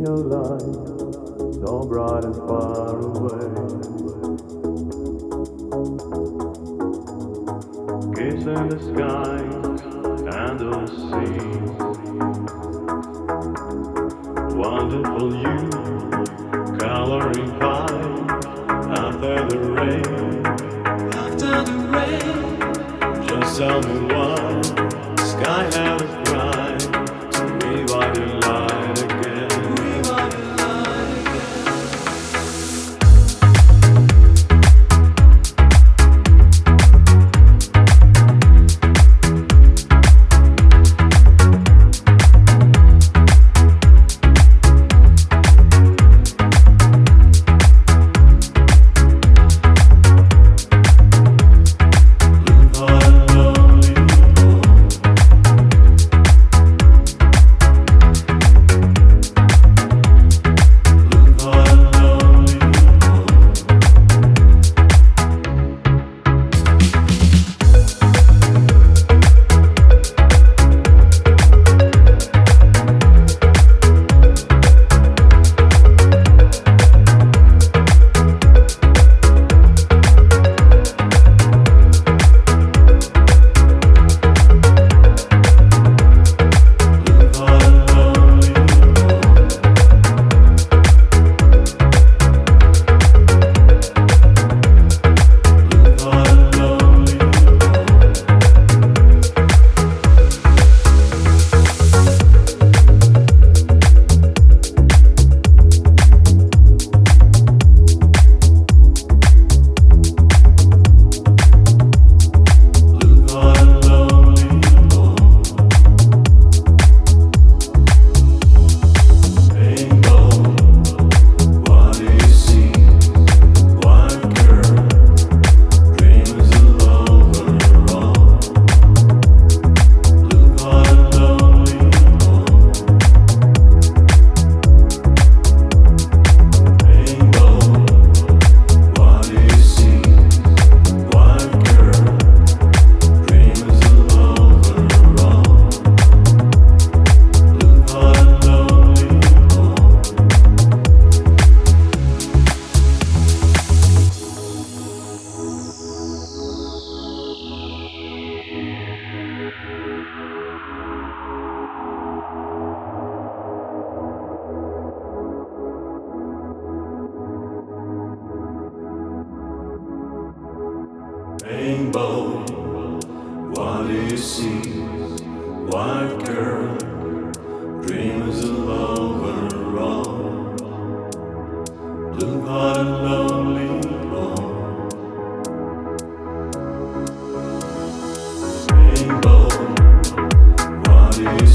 your light, so bright and far away. Kissing the skies and the sea. Wonderful you, coloring pie after the rain. After the rain, just tell me why sky had a cry to revive your light again. Revive your light rainbow, what do you see? White girl, dreams all over all. Blue heart, lonely home. Rainbow, what do you see?